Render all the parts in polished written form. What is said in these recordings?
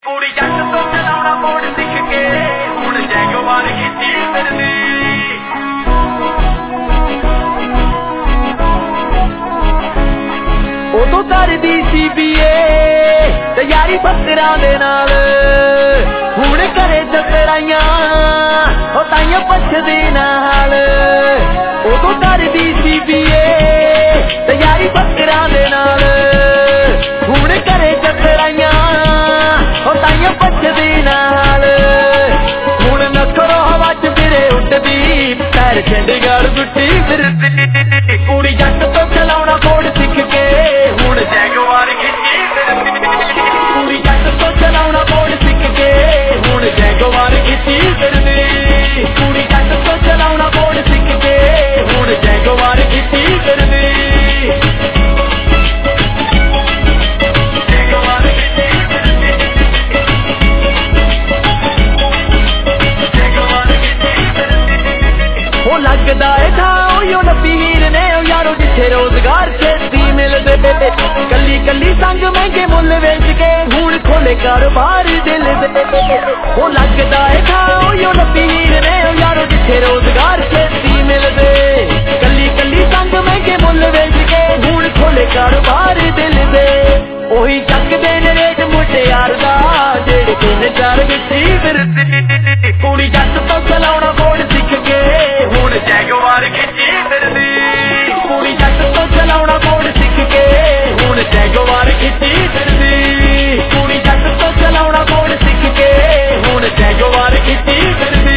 ਕੁੜੀ ਜੱਟ ਤੋਂ ਚਲਾਉਣਾ ਮੋੜ ਸਿੱਖ ਕੇ ਹੁਣ ਜੈਗਵਾਰ ਕੀਤੀ ਫਿਰਦੀ। ਉਦੋਂ ਕਰਦੀ ਸੀ BA ਤੇ ਯਾਰੀ ਫਕਰਾਂ ਦੇ ਨਾਲ, ਹੁਣ ਘਰੇ ਚੱਕਰਾਈਆਂ ਉਹ ਤਾਈਆਂ ਪੁੱਛਦੀ ਨਾਲ। ਉਦੋਂ ਕਰਦੀ ਸੀ BA ਤੇ ਯਾਰੀ ਫਕਰਾਂ ਦੇ ਨਾਲ, ਹੁਣ ਘਰੇ ਚੱਕਰਾਈਆਂ ਉਹ ਤਾਈਆਂ ਪੁੱਛਦੀ ਨਾਲ। ਹੁਣ ਨਖਰੋ ਹਵਾ ਚ ਫਿਰੇ ਉੱਡਦੀ, ਪੈਰ ਚੰਡੀਗੜ੍ਹ ਗੁੱਟੀ ਫਿਰਦੀ। ਕੁੜੀ ਜੱਟ ਤੋਂ ਚਲਾਉਣਾ ਮੋੜ ਸਿੱਖ ਕੇ ਹੁਣ ਜੈਗਵਾਰ ਕੀਤੀ ਫਿਰਦੀ। ਕੁੜੀ ਜੱਟ ਤੋਂ ਚਲਾਉਣਾ ਮੋੜ ਸਿੱਖ ਕੇ ਹੁਣ ਜੈਗਵਾਰ ਕੀਤੀ ਫਿਰਦੀ। ਕੁੜੀ ਜੱਟ ਤੋਂ ਚਲਾਉਣਾ ਮੋੜ ਸਿੱਖ ਕੇ ਹੁਣ ਜੈਗਵਾਰ ਕੀਤੀ ਫਿਰਦੀ। ਲੱਗਦਾ ਏ ਥਾਂ ਉਹੀਓ ਨੱਬੀ ਹੀਰ ਨੇ ਉਹ ਯਾਰੋ ਜਿੱਥੇ ਰੋਜ਼ਗਾਰ ਛੇਤੀ ਮਿਲਦੇ। ਕੱਲੀ ਕੱਲੀ ਸੰਗ ਮਹਿੰਗੇ ਮੁੱਲ ਵੇਚ ਕੇ ਹੁਣ ਖੋਲੇ ਕਾਰੋਬਾਰ ਦਿਲ ਦੇ। ਉਹ ਲੱਗਦਾ ਏ ਥਾਂ ਉਹੀਓ ਨੱਬੀ ਹੀਰ ਨੇ ਉਹ ਯਾਰੋ ਜਿੱਥੇ ਰੋਜ਼ਗਾਰ ਛੇਤੀ ਮਿਲਦੇ। ਕੱਲੀ ਕੱਲੀ ਸੰਗ ਮਹਿੰਗੇ ਮੁੱਲ ਵੇਚ ਕੇ ਹੁਣ ਖੋਲੇ ਕਾਰੋਬਾਰ ਦਿਲ ਦੇ। ਉਹੀ ਚੱਕਦੇ ਨੇ ਰੇਟ ਮੁਟਿਆਰ ਦਾ ਜਿਹੜੇ ਤਿੰਨ ਚਾਰ ਵਿੱਚੀ ਫਿਰਦੀ। ਕੁੜੀ ਜੱਟ ਤੋਂ ਚਲਾਉਣਾ ਮੋੜ ਸਿੱਖ ਕੇ ਹੁਣ ਜੈਗਵਾਰ ਕੀਤੀ ਫਿਰਦੀ। ਕੁੜੀ ਜੱਟ ਤੋਂ ਚਲਾਉਣਾ ਮੋੜ ਸਿੱਖ ਕੇ ਹੁਣ ਜੈਗਵਾਰ ਕੀਤੀ ਫਿਰਦੀ। ਕੁੜੀ ਜੱਟ ਤੋਂ ਚਲਾਉਣਾ ਮੋੜ ਸਿੱਖ ਕੇ ਹੁਣ ਜੈਗਵਾਰ ਕੀਤੀ ਫਿਰਦੀ।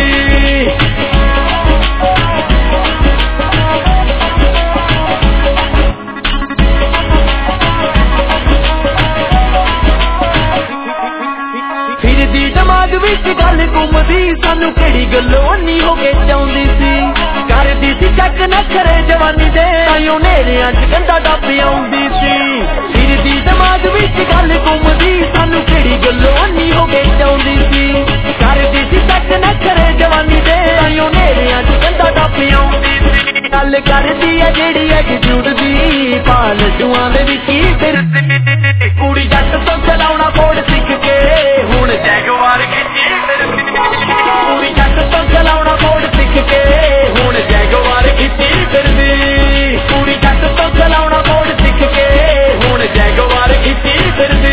ਫਿਰਦੀ ਦਿਮਾਗ ਵਿੱਚ ਗੱਲ ਘੁੰਮਦੀ, ਸਾਨੂੰ ਕਿਹੜੀ ਗੱਲੋਂ ਨਹੀਂ ਹੋ ਕੇ ਚਾਹੁੰਦੀ ਸੀ। ਕਰਦੀ ਸੀ ਚੱਕ ਨਖਰੇ ਜਵਾਨੀ ਦੇ, ਤਾਈਓ ਨੇਰਿਆਂ ਚ ਗੰਦਾ ਡੱਬ ਆਉਂਦੀ ਸੀ। ਫਿਰਦੀ ਦਿਮਾਗ ਵਿੱਚ ਗੱਲ ਘੁੰਮਦੀ, ਸਾਨੂੰ ਕਿਹੜੀ ਗੱਲੋਂ ਨਹੀਂ ਹੋ ਕੇ ਚਾਹੁੰਦੀ ਸੀ। ਕਰਦੀ ਸੀ ਚੱਕ ਨਖਰੇ ਜਵਾਨੀ ਦੇ, ਤਾਈਓ ਨੇਰਿਆਂ ਚ ਗੰਦਾ ਡੱਬ ਆਉਂਦੀ ਸੀ। ਗੱਲ ਕਰਦੀ ਆ ਜਿਹੜੀ ਐਟੀਟਿਊਡ ਦੀ, ਪਾ ਲੱਡੂਆਂ ਦੇ ਵਿੱਚ ਹੀ ਫਿਰਦੀ। ਕੁੜੀ ਜੱਟ ਤੋਂ ਚਲਾਉਣਾ ਮੋੜ ਸਿੱਖ ਕੇ ਹੁਣ ਜੈਗਵਾਰ ਕੀਤੀ ਫਿਰਦੀ। ਕੁੜੀ ਜੱਟ ਤੋਂ ਚਲਾਉਣਾ ਮੋੜ ਸਿੱਖ ਕੇ ਹੁਣ ਜੈਗਵਾਰ ਕੀਤੀ ਫਿਰਦੀ। ਕੁੜੀ ਜੱਟ ਤੋਂ ਚਲਾਉਣਾ ਮੋੜ ਸਿੱਖ ਕੇ ਹੁਣ ਜੈਗਵਾਰ ਕੀਤੀ ਫਿਰਦੀ।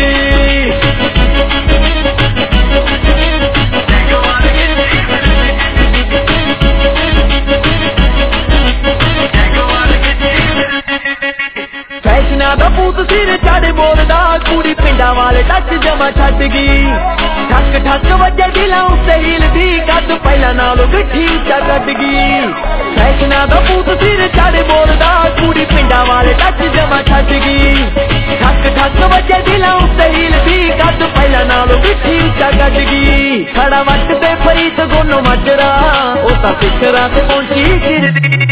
ਫੈਸ਼ਨਾਂ ਦਾ ਭੂਤ ਸਿਰ ਚੜ੍ਹ ਬੋਲਦਾ, ਕੁੜੀ ਪਿੰਡਾਂ ਵਾਲੇ ਟੱਚ ਜਮਾ ਛੱਡ ਗਈ। ਠੱਕ ਠੱਕ ਵੱਜੇ ਦਿਲਾਂ ਉੱਤੇ ਹਿਲਦੀ, ਕੱਦ ਪਹਿਲਾਂ ਨਾਲੋਂ ਗੱਠੀ ਉੱਚਾ ਕੱਢ ਗਈ। ਫੈਸ਼ਨਾਂ ਦਾ ਭੂਤ ਸਿਰ ਚੜ੍ਹ ਬੋਲਦਾ, ਕੁੜੀ ਪਿੰਡਾਂ ਵਾਲੇ ਟੱਚ ਜਮਾ ਛੱਡ ਗਈ। ਠੱਕ ਠੱਕ ਵੱਜੇ ਦਿਲਾਂ ਉੱਤੇ ਹਿਲਦੀ, ਕੱਦ ਪਹਿਲਾਂ ਨਾਲੋਂ ਗੱਠੀ ਉੱਚਾ ਕੱਢ ਗਈ। ਖੜਾ ਵੱਟ ਤੇ ਫਰੀਦ ਗੋਨੋ ਮਾਜਰਾ, ਉਹ ਤਾਂ ਸਿਖਰਾਂ ਤੇ ਪਹੁੰਚੀ ਫਿਰਦੀ।